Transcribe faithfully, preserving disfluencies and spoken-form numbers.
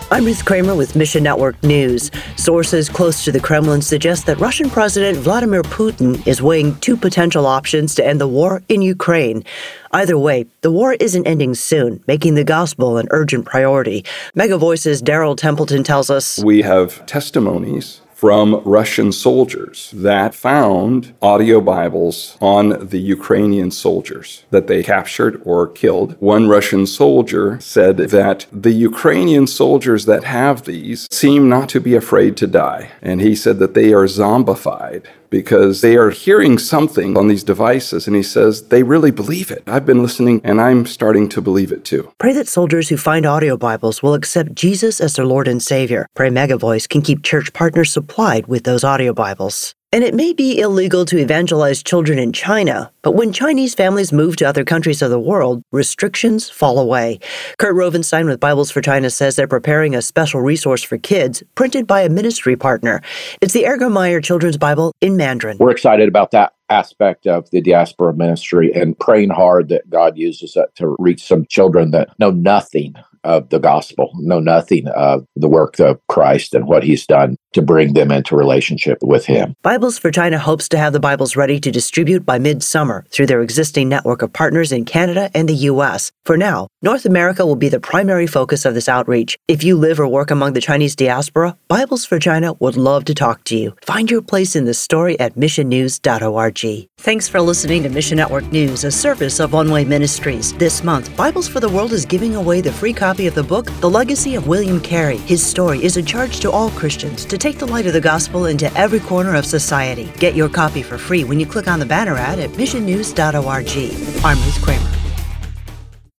I'm Ruth Kramer with Mission Network News. Sources close to the Kremlin suggest that Russian President Vladimir Putin is weighing two potential options to end the war in Ukraine. Either way, the war isn't ending soon, making the gospel an urgent priority. Mega Voices' Daryl Templeton tells us, we have testimonies from Russian soldiers that found audio Bibles on the Ukrainian soldiers that they captured or killed. One Russian soldier said that the Ukrainian soldiers that have these seem not to be afraid to die. And he said that they are zombified because they are hearing something on these devices. And he says they really believe it. I've been listening and I'm starting to believe it too. Pray that soldiers who find audio Bibles will accept Jesus as their Lord and Savior. Pray Mega Voice can keep church partners supplied with those audio Bibles. And it may be illegal to evangelize children in China, but when Chinese families move to other countries of the world, restrictions fall away. Kurt Rovenstein with Bibles for China says they're preparing a special resource for kids printed by a ministry partner. It's the Ergo Meyer Children's Bible in Mandarin. We're excited about that aspect of the diaspora ministry and praying hard that God uses it to reach some children that know nothing of the gospel, know nothing of the work of Christ and what he's done to bring them into relationship with him. Bibles for China hopes to have the Bibles ready to distribute by midsummer through their existing network of partners in Canada and the U S. For now, North America will be the primary focus of this outreach. If you live or work among the Chinese diaspora, Bibles for China would love to talk to you. Find your place in the story at mission news dot org. Thanks for listening to Mission Network News, a service of One Way Ministries. This month, Bibles for the World is giving away the free copy of the book, The Legacy of William Carey. His story is a charge to all Christians to take the light of the gospel into every corner of society. Get your copy for free when you click on the banner ad at mission news dot org. I'm Ruth Kramer.